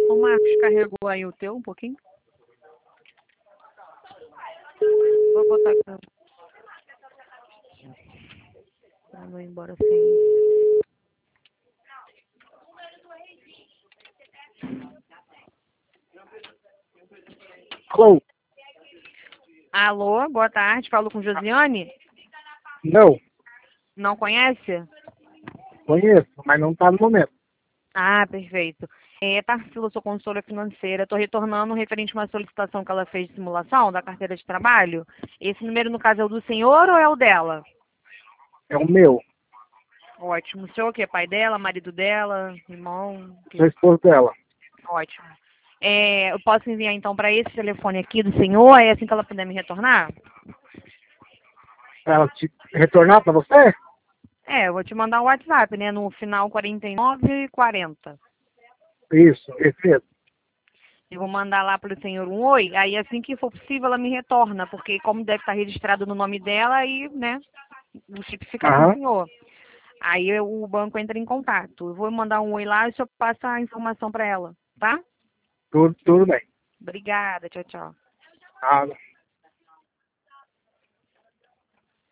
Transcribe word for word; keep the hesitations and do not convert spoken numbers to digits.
O Marcos carregou aí o teu um pouquinho? Vou botar aqui. Pra não ir embora sem. Alô? Alô, boa tarde. Falo com Josiane? Não, Não conhece? conheço, mas não tá no momento. Ah, perfeito. É, Tarsila, sou consultora financeira. Estou retornando referente a uma solicitação que ela fez de simulação da carteira de trabalho. Esse número, no caso, é o do senhor ou é o dela? É o meu, Ótimo. O senhor o quê? Pai dela, marido dela, irmão? O quê? sou esposo dela. Ótimo. É, eu posso enviar, então, para esse telefone aqui do senhor? É assim que ela puder me retornar? Pra ela te retornar pra você? É, eu vou te mandar um WhatsApp, né? No final quarenta e nove quarenta. Isso, esse mesmo. Eu vou mandar lá para o senhor um oi, aí assim que for possível ela me retorna, porque como deve estar registrado no nome dela, aí, né, o chip fica com o Aham, senhor. Aí eu- o banco entra em contato. Eu vou mandar um oi lá e o senhor passa a informação para ela, tá? tudo, tudo bem. Obrigada, tchau, tchau. Ah,